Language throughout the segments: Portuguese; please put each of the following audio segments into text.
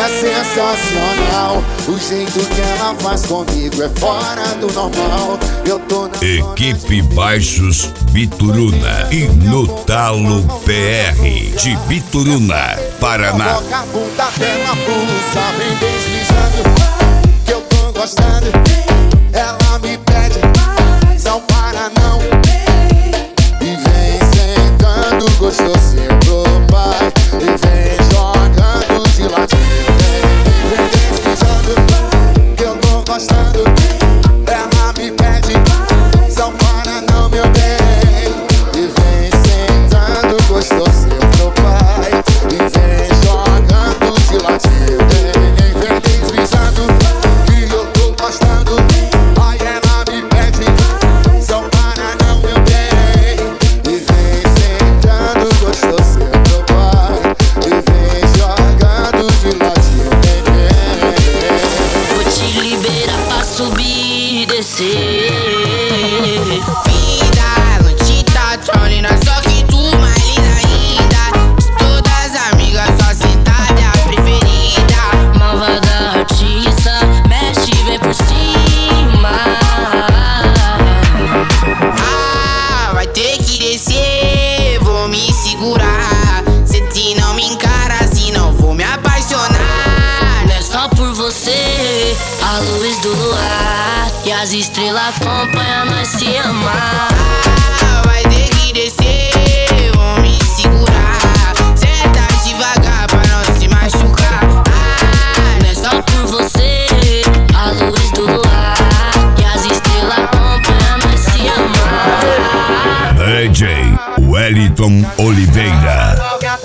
é sensacional. O jeito que ela faz comigo é fora do normal. Eu tô na Equipe Baixos Bituruna e no Talo PR de Bituruna, Paraná. Coloca a bunda até na pulsa, vem deslizando, que eu tô gostando. Ela me pede, não para não. E vem sentando gostosinho pro pai. E vem jogando de ladinho. Vem deslizando, que eu tô gostando. Ela me pede, não para não, meu bem. E vem sentando gostosinho pro pai. E vem jogando de ladinho. Vem deslizando, que eu tô gostando. Ai, ela me pede, não para não, meu bem. E vem sentando gostosinho pro pai. E vem jogando de ladinho. Vou te liberar pra subir e descer. Vida, não te tá trolling, só que tu mais linda ainda. Todas as amigas, só sentada é a preferida. Malvada artista, mexe e vem por cima. Ah, vai ter que descer, vou me segurar. Se não me encara, senão vou me apaixonar. Não é só por você, a luz do luar e as estrelas acompanham nós se amar. Ah, vai ter que descer, vou me segurar. Senta devagar pra não se machucar. Ah, Não é só por você, a luz do luar e as estrelas acompanham nós se amar. DJ Wellington Oliveira.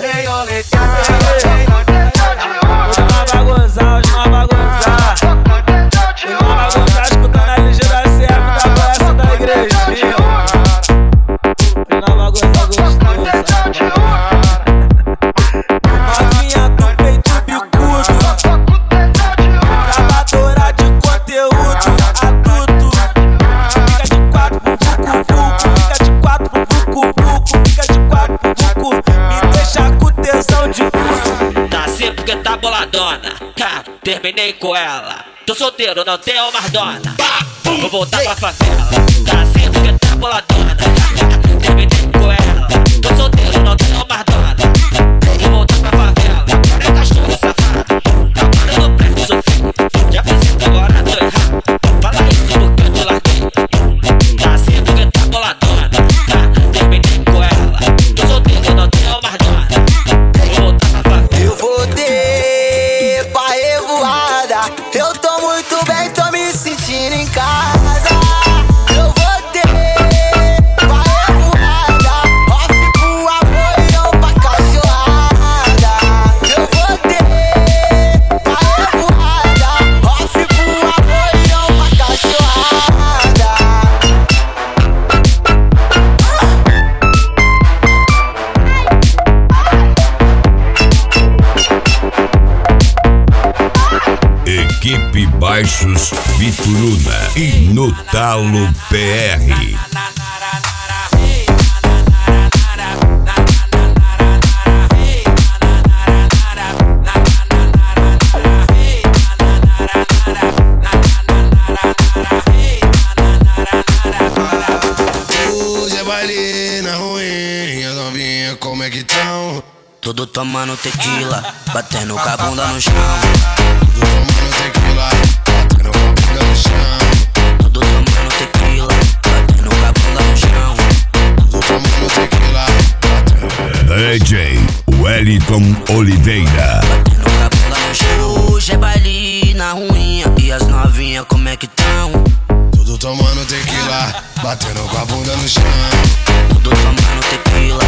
Porque tá boladona, terminei com ela. Tô solteiro, não tenho mais dona. Vou voltar pra favela. Tá assim porque tá boladona, terminei com ela. Tô solteiro, não tenho mais dona. Vou voltar pra favela. É cachorro safado, agora no prédio sofrido. Já fiz isso, agora tô errado. Fala isso porque eu te larguei. Tá assim porque tá boladona, terminei com ela. Tô solteiro, não tenho mais dona. Vou voltar pra favela. eu vou ter pra revoada. Eu tô muito bem, tô me sentindo em casa. Eu vou ter pra revoada. Off pro amor e não pra cachorrada. Eu vou ter pra revoada. Off pro amor e não pra cachorrada. Equipe Baixos Bituruna e no Talo PR. Hoje é baile na ruim, as novinhas como é que tão? Tudo tomando tequila, batendo com a bunda no chão. Tudo tomando tequila, batendo com a bunda no chão. Tudo tomando tequila, batendo com a bunda no chão. Tudo tomando tequila, batendo. DJ Wellington Oliveira. Batendo com a bunda no chão. Hoje é baile na ruinha e as novinhas como é que tão? Tudo tomando tequila, batendo com a bunda no chão. Tudo tomando tequila,